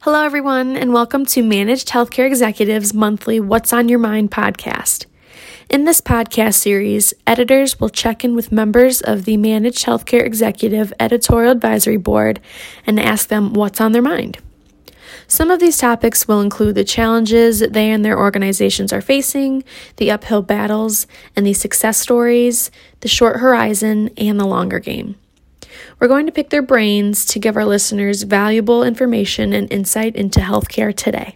Hello, everyone, and welcome to Managed Healthcare Executives' monthly What's on Your Mind podcast. In this podcast series, editors will check in with members of the Managed Healthcare Executive Editorial Advisory Board and ask them what's on their mind. Some of these topics will include the challenges they and their organizations are facing, the uphill battles, and the success stories, the short horizon, and the longer game. We're going to pick their brains to give our listeners valuable information and insight into healthcare today.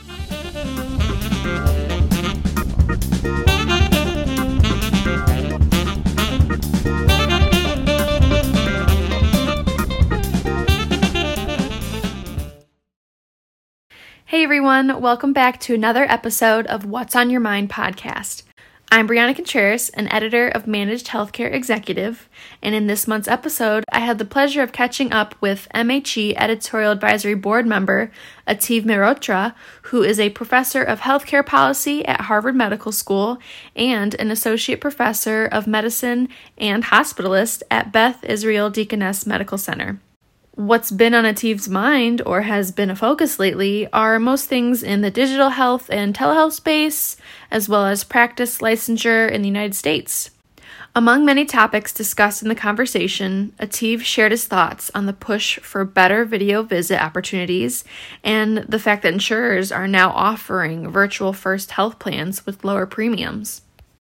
Hey everyone, welcome back to another episode of What's on Your Mind podcast. I'm Brianna Contreras, an editor of Managed Healthcare Executive, and in this month's episode, I had the pleasure of catching up with MHE Editorial Advisory Board member Ativ Mehrotra, who is a professor of healthcare policy at Harvard Medical School and an associate professor of medicine and hospitalist at Beth Israel Deaconess Medical Center. What's been on Ativ's mind, or has been a focus lately, are most things in the digital health and telehealth space, as well as practice licensure in the United States. Among many topics discussed in the conversation, Ativ shared his thoughts on the push for better video visit opportunities and the fact that insurers are now offering virtual first health plans with lower premiums.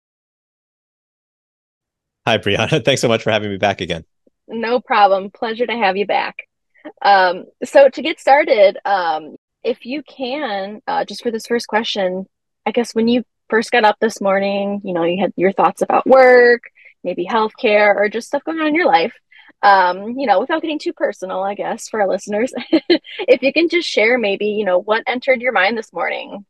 Hi, Brianna. Thanks so much for having me back again. No problem. Pleasure to have you back. So to get started, if you can, just for this first question, I guess when you first got up this morning, you had your thoughts about work, maybe healthcare, or just stuff going on in your life, without getting too personal, I guess, for our listeners, if you can just share maybe, what entered your mind this morning.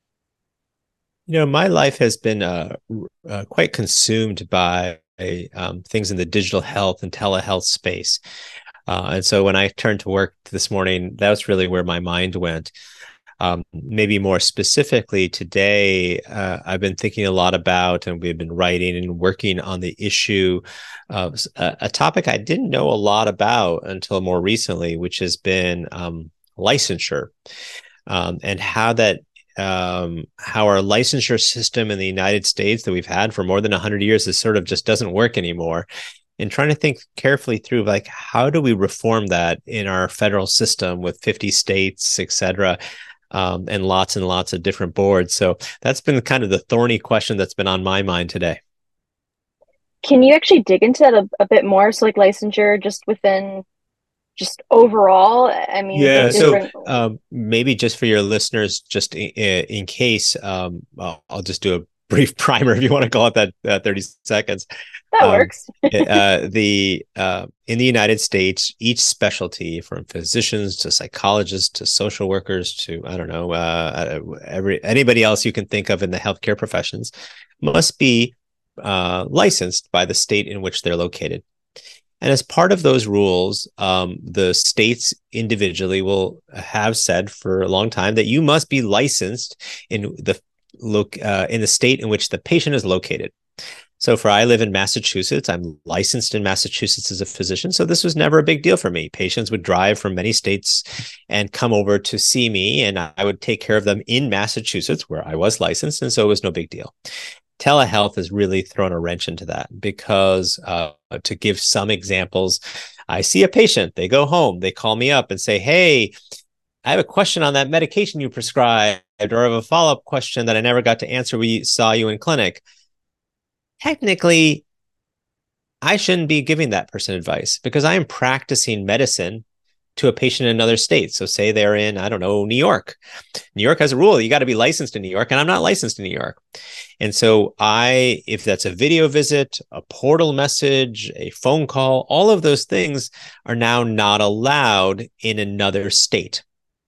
My life has been quite consumed by things in the digital health and telehealth space. And so when I turned to work this morning, that was really where my mind went. Maybe more specifically today, I've been thinking a lot about, and we've been writing and working on the issue of a topic I didn't know a lot about until more recently, which has been licensure, and how our licensure system in the United States that we've had for more than 100 years is sort of just doesn't work anymore. And trying to think carefully through, how do we reform that in our federal system with 50 states, et cetera, and lots of different boards. So that's been kind of the thorny question that's been on my mind today. Can you actually dig into that a bit more? So licensure just overall, yeah. So maybe just for your listeners, just in case, I'll just do a brief primer if you want to call it that 30 seconds. That works. In the United States, each specialty, from physicians to psychologists to social workers to anybody else you can think of in the healthcare professions, must be licensed by the state in which they're located. And as part of those rules, the states individually will have said for a long time that you must be licensed in the state in which the patient is located. So I live in Massachusetts. I'm licensed in Massachusetts as a physician. So this was never a big deal for me. Patients would drive from many states and come over to see me, and I would take care of them in Massachusetts where I was licensed. And so it was no big deal. Telehealth has really thrown a wrench into that because to give some examples, I see a patient, they go home, they call me up and say, hey, I have a question on that medication you prescribed, or I have a follow-up question that I never got to answer. We saw you in clinic. Technically, I shouldn't be giving that person advice because I am practicing medicine to a patient in another state. So say they're in, New York. New York has a rule. You got to be licensed in New York, and I'm not licensed in New York. And so if that's a video visit, a portal message, a phone call, all of those things are now not allowed in another state.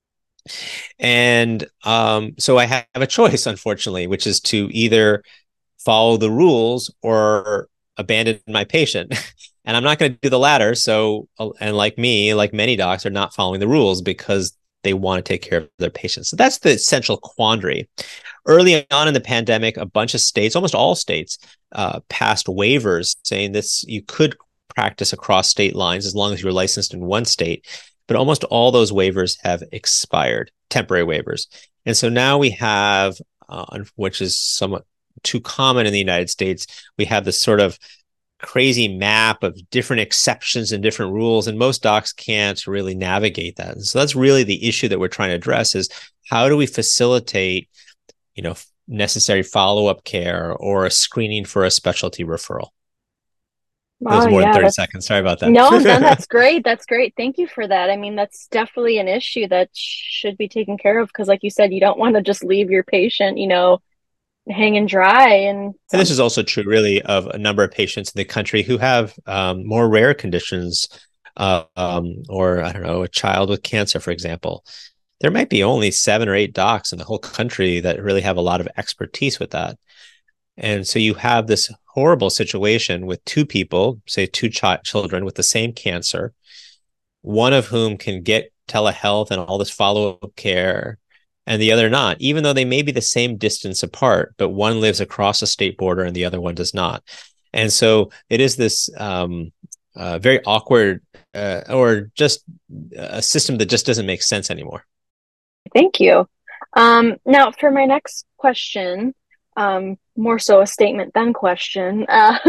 And so I have a choice, unfortunately, which is to either follow the rules or abandon my patient. And I'm not going to do the latter. So, and like me, like many docs, are not following the rules because they want to take care of their patients. So that's the essential quandary. Early on in the pandemic, a bunch of states, almost all states, passed waivers saying this: you could practice across state lines as long as you're licensed in one state. but almost all those waivers have expired, temporary waivers. And so now we have, which is somewhat too common in the United States, we have this sort of crazy map of different exceptions and different rules, and most docs can't really navigate that. And so that's really the issue that we're trying to address, is how do we facilitate, necessary follow-up care or a screening for a specialty referral? That was more than 30 seconds. Sorry about that. No, that's great. That's great. Thank you for that. I mean, that's definitely an issue that should be taken care of, because like you said, you don't want to just leave your patient, hanging dry. And this is also true, really, of a number of patients in the country who have more rare conditions, or I don't know, a child with cancer, for example. There might be only 7 or 8 docs in the whole country that really have a lot of expertise with that. And so you have this horrible situation with 2 people, say 2 children with the same cancer, one of whom can get telehealth and all this follow-up care, and the other not, even though they may be the same distance apart, but one lives across a state border and the other one does not. And so it is this very awkward or just a system that just doesn't make sense anymore. Thank you. Now, for my next question, more so a statement than question.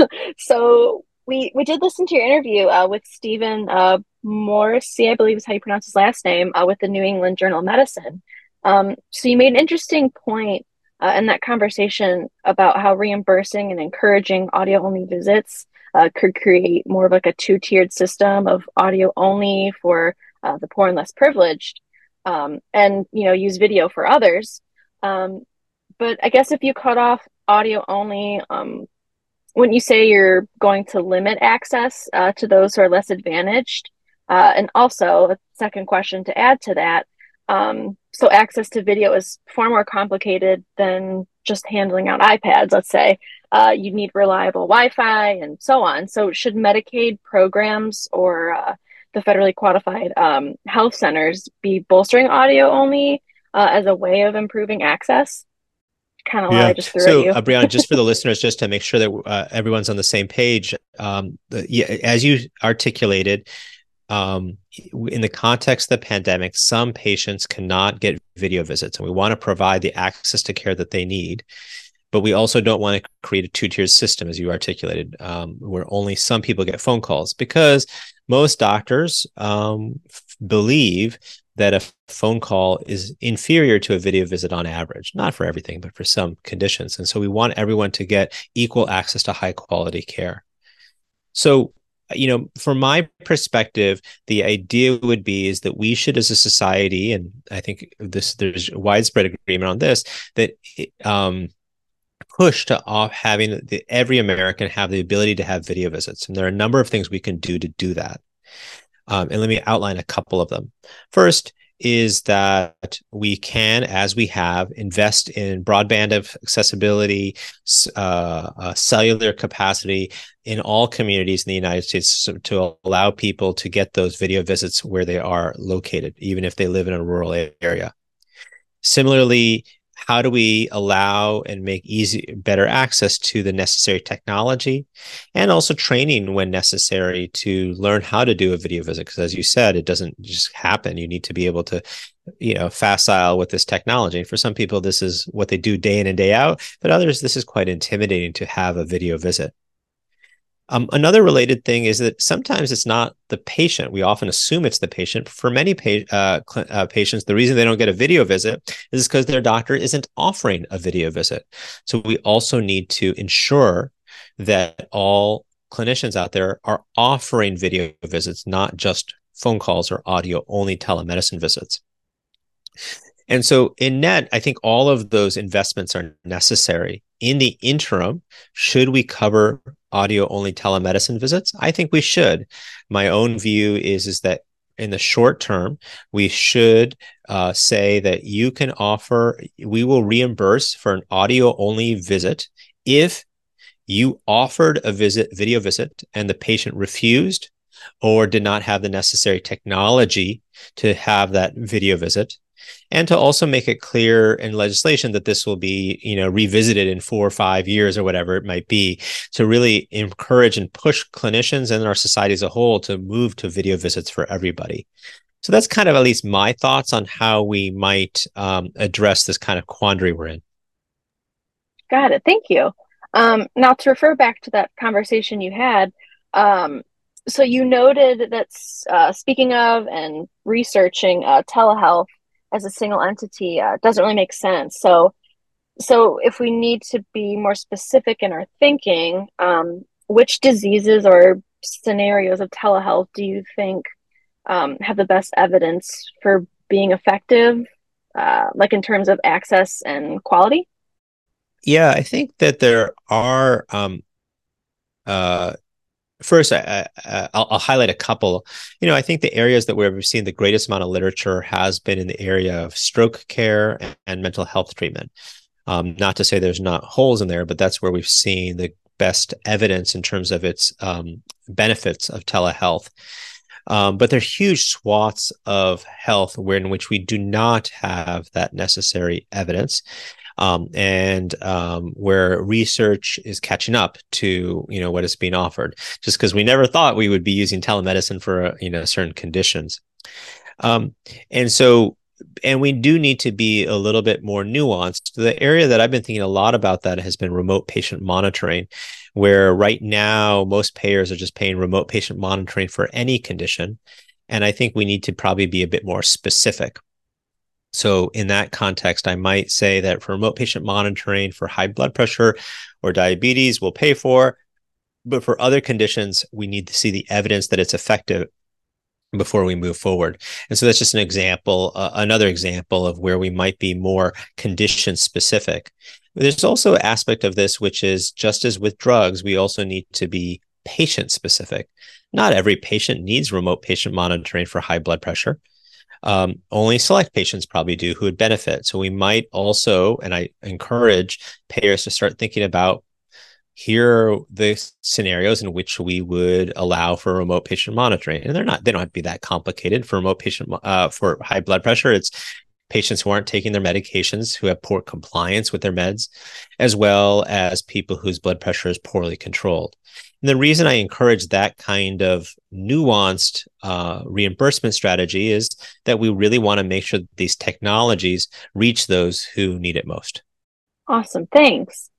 So we did listen to your interview with Stephen Morrissey, I believe is how you pronounce his last name, with the New England Journal of Medicine. So you made an interesting point in that conversation about how reimbursing and encouraging audio-only visits could create more of like a 2-tiered system of audio only for the poor and less privileged, and use video for others. But I guess if you cut off audio only, wouldn't you say you're going to limit access to those who are less advantaged? And also, a second question to add to that, so access to video is far more complicated than just handling out iPads, let's say. You need reliable Wi-Fi and so on. So should Medicaid programs or the federally qualified health centers be bolstering audio only as a way of improving access? Kind of what I just threw at you. Brianna, just for the listeners, just to make sure that everyone's on the same page, as you articulated, in the context of the pandemic, some patients cannot get video visits, and we want to provide the access to care that they need. But we also don't want to create a 2-tiered system, as you articulated, where only some people get phone calls, because most doctors believe that a phone call is inferior to a video visit on average, not for everything, but for some conditions. And so we want everyone to get equal access to high quality care. So, from my perspective, the idea would be is that we should, as a society, and I think there's widespread agreement on this, that push to having every American have the ability to have video visits. And there are a number of things we can do to do that. And let me outline a couple of them. First is that we can, as we have, invest in broadband accessibility, cellular capacity in all communities in the United States to allow people to get those video visits where they are located, even if they live in a rural area. Similarly, how do we allow and make better access to the necessary technology and also training when necessary to learn how to do a video visit? Because as you said, it doesn't just happen. You need to be able to, facile with this technology. For some people, this is what they do day in and day out, but others, this is quite intimidating to have a video visit. Another related thing is that sometimes it's not the patient. We often assume it's the patient. For many patients, the reason they don't get a video visit is because their doctor isn't offering a video visit. So we also need to ensure that all clinicians out there are offering video visits, not just phone calls or audio-only telemedicine visits. And so in net, I think all of those investments are necessary. In the interim, should we cover audio-only telemedicine visits? I think we should. My own view is that in the short term, we should say that we will reimburse for an audio-only visit if you offered a video visit and the patient refused or did not have the necessary technology to have that video visit. And to also make it clear in legislation that this will be, revisited in 4 or 5 years or whatever it might be, to really encourage and push clinicians and our society as a whole to move to video visits for everybody. So that's kind of at least my thoughts on how we might address this kind of quandary we're in. Got it. Thank you. Now, to refer back to that conversation you had, so you noted that speaking of and researching telehealth as a single entity doesn't really make sense. So if we need to be more specific in our thinking, which diseases or scenarios of telehealth do you think have the best evidence for being effective, like in terms of access and quality? Yeah, I think that there are. First, I'll highlight a couple. I think the areas that we've seen the greatest amount of literature has been in the area of stroke care and mental health treatment. Not to say there's not holes in there, but that's where we've seen the best evidence in terms of its benefits of telehealth. But there are huge swaths of health in which we do not have that necessary evidence. And where research is catching up to what is being offered, just because we never thought we would be using telemedicine for certain conditions, and we do need to be a little bit more nuanced. The area that I've been thinking a lot about that has been remote patient monitoring, where right now most payers are just paying remote patient monitoring for any condition, and I think we need to probably be a bit more specific. So in that context, I might say that for remote patient monitoring for high blood pressure or diabetes, we'll pay for, but for other conditions, we need to see the evidence that it's effective before we move forward. And so that's just an example, another example of where we might be more condition specific. There's also an aspect of this, which is just as with drugs, we also need to be patient specific. Not every patient needs remote patient monitoring for high blood pressure. Only select patients probably do who would benefit. So we might also, and I encourage payers to start thinking about, here are the scenarios in which we would allow for remote patient monitoring. And they don't have to be that complicated for remote patient, for high blood pressure. It's patients who aren't taking their medications, who have poor compliance with their meds, as well as people whose blood pressure is poorly controlled. And the reason I encourage that kind of nuanced reimbursement strategy is that we really want to make sure that these technologies reach those who need it most. Awesome. Thanks.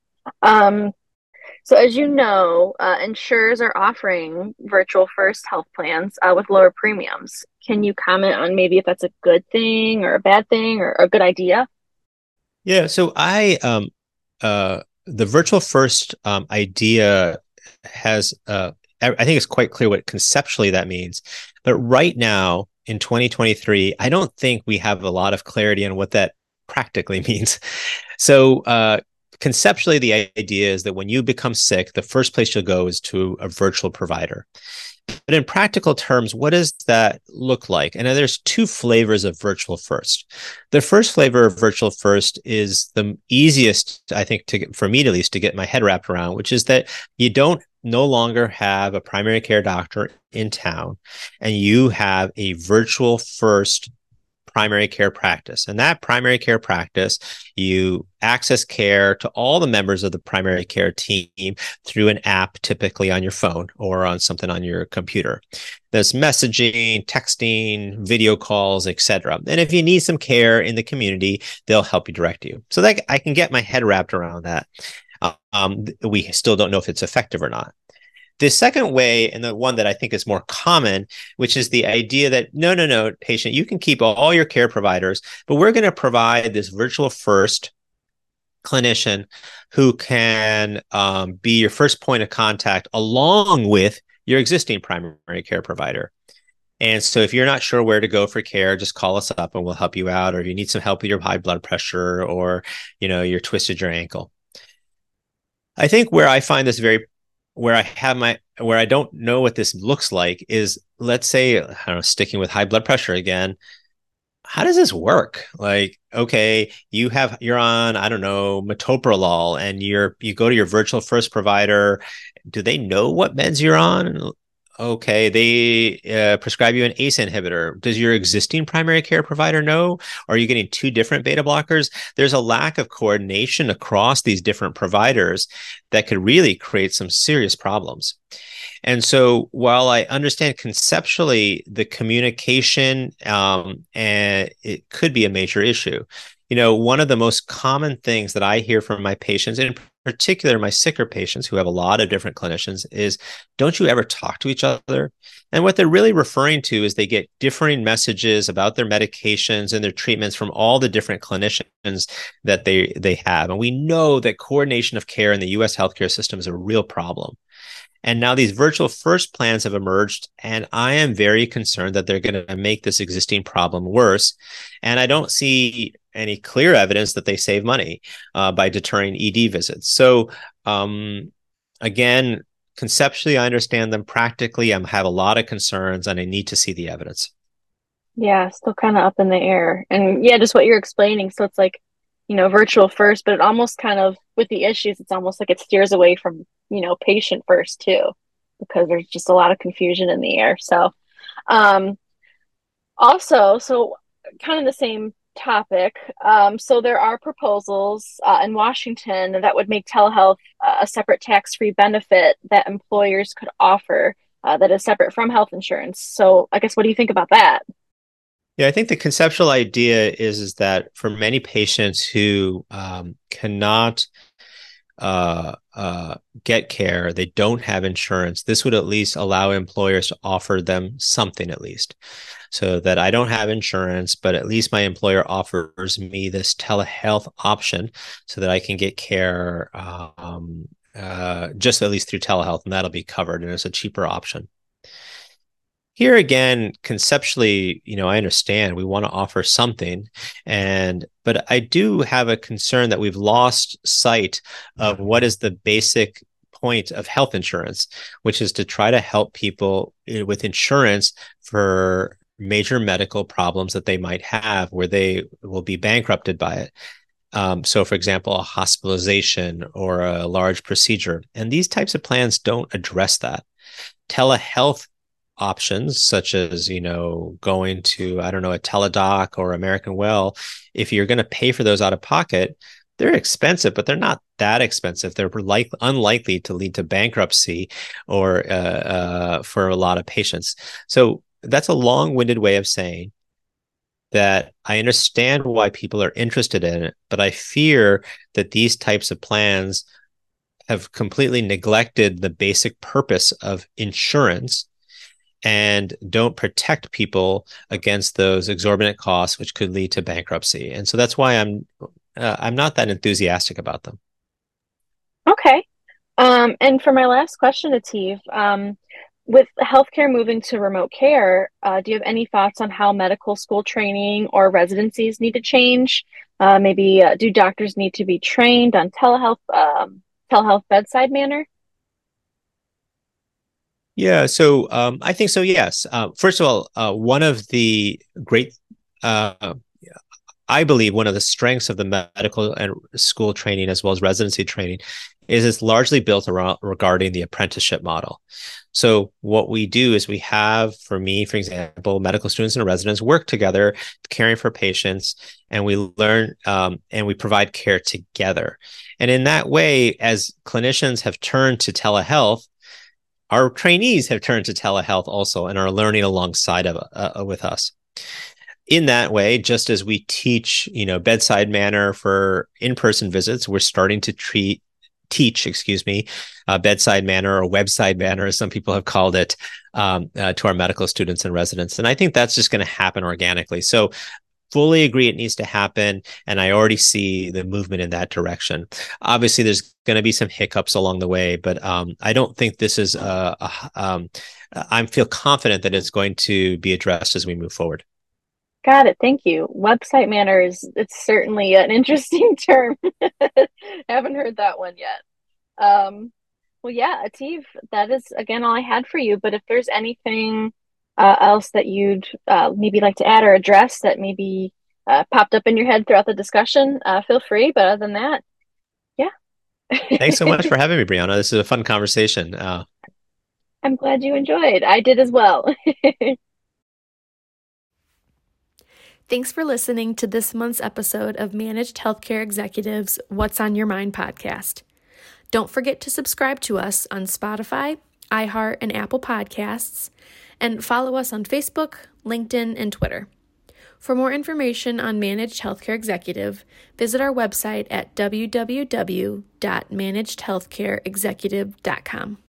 So as you know, insurers are offering virtual first health plans with lower premiums. Can you comment on maybe if that's a good thing or a bad thing or a good idea? Yeah, so the virtual first idea has, I think it's quite clear what conceptually that means. But right now in 2023, I don't think we have a lot of clarity on what that practically means. So conceptually, the idea is that when you become sick, the first place you'll go is to a virtual provider. But in practical terms, what does that look like? And there's two flavors of virtual first. The first flavor of virtual first is the easiest, I think, for me at least, to get my head wrapped around, which is that you no longer have a primary care doctor in town, and you have a virtual first primary care practice. And that primary care practice, you access care to all the members of the primary care team through an app, typically on your phone or on something on your computer. There's messaging, texting, video calls, etc. And if you need some care in the community, they'll help you direct you. So that I can get my head wrapped around that. We still don't know if it's effective or not. The second way, and the one that I think is more common, which is the idea that no, patient, you can keep all your care providers, but we're going to provide this virtual first clinician who can be your first point of contact along with your existing primary care provider. And so if you're not sure where to go for care, just call us up and we'll help you out. Or if you need some help with your high blood pressure, or you're twisted your ankle. I think where I find this where I don't know what this looks like is, let's say, I don't know, sticking with high blood pressure again. How does this work? Like, okay, you're on, I don't know, metoprolol, and you go to your virtual first provider. Do they know what meds you're on? Okay, they prescribe you an ACE inhibitor. Does your existing primary care provider know? Are you getting two different beta blockers? There's a lack of coordination across these different providers that could really create some serious problems. And so while I understand conceptually the communication, and it could be a major issue, one of the most common things that I hear from my patients, in particular my sicker patients who have a lot of different clinicians, is don't you ever talk to each other? And what they're really referring to is they get differing messages about their medications and their treatments from all the different clinicians that they have. And we know that coordination of care in the US healthcare system is a real problem. And now these virtual first plans have emerged, and I am very concerned that they're going to make this existing problem worse. And I don't see any clear evidence that they save money by deterring ED visits. So again, conceptually, I understand them. Practically, I have a lot of concerns, and I need to see the evidence. Yeah, still kind of up in the air. And yeah, just what you're explaining. So it's like, virtual first, but it almost kind of, with the issues, it's almost like it steers away from, patient first too, because there's just a lot of confusion in the air. So, also, so kind of the same topic. So there are proposals in Washington that would make telehealth a separate tax-free benefit that employers could offer that is separate from health insurance. So I guess, what do you think about that? Yeah, I think the conceptual idea is that for many patients who cannot get care, they don't have insurance, this would at least allow employers to offer them something, at least. So that I don't have insurance, but at least my employer offers me this telehealth option so that I can get care just at least through telehealth, and that'll be covered, and it's a cheaper option. Here again, conceptually, I understand we want to offer something, but I do have a concern that we've lost sight of what is the basic point of health insurance, which is to try to help people with insurance for major medical problems that they might have where they will be bankrupted by it. So, for example, a hospitalization or a large procedure. And these types of plans don't address that. Telehealth options, such as, going to, I don't know, a Teladoc or American Well, if you're going to pay for those out of pocket, they're expensive, but they're not that expensive. They're unlikely to lead to bankruptcy or for a lot of patients. So that's a long-winded way of saying that I understand why people are interested in it, but I fear that these types of plans have completely neglected the basic purpose of insurance and don't protect people against those exorbitant costs, which could lead to bankruptcy. And so that's why I'm not that enthusiastic about them. Okay. And for my last question, Atif, with healthcare moving to remote care, do you have any thoughts on how medical school training or residencies need to change? Maybe do doctors need to be trained on telehealth bedside manner? Yeah, so I think so, yes. First of all, one of the great, I believe one of the strengths of the medical and school training as well as residency training is it's largely built around regarding the apprenticeship model. So what we do is we have, for me, for example, medical students and residents work together, caring for patients, and we learn and we provide care together. And in that way, as clinicians have turned to telehealth, our trainees have turned to telehealth also and are learning alongside of with us. In that way, just as we teach, bedside manner for in-person visits, we're starting to teach, bedside manner or webside manner, as some people have called it, to our medical students and residents. And I think that's just going to happen organically. So fully agree it needs to happen. And I already see the movement in that direction. Obviously, there's going to be some hiccups along the way, but I don't think this is, I feel confident that it's going to be addressed as we move forward. Got it. Thank you. Website manner it's certainly an interesting term. Haven't heard that one yet. Well, yeah, Atif, that is again all I had for you. But if there's anything else that you'd maybe like to add or address that maybe popped up in your head throughout the discussion, feel free. But other than that, yeah. Thanks so much for having me, Brianna. This is a fun conversation. I'm glad you enjoyed. I did as well. Thanks for listening to this month's episode of Managed Healthcare Executives' What's on Your Mind podcast. Don't forget to subscribe to us on Spotify, iHeart, and Apple Podcasts, and follow us on Facebook, LinkedIn, and Twitter. For more information on Managed Healthcare Executive, visit our website at www.managedhealthcareexecutive.com.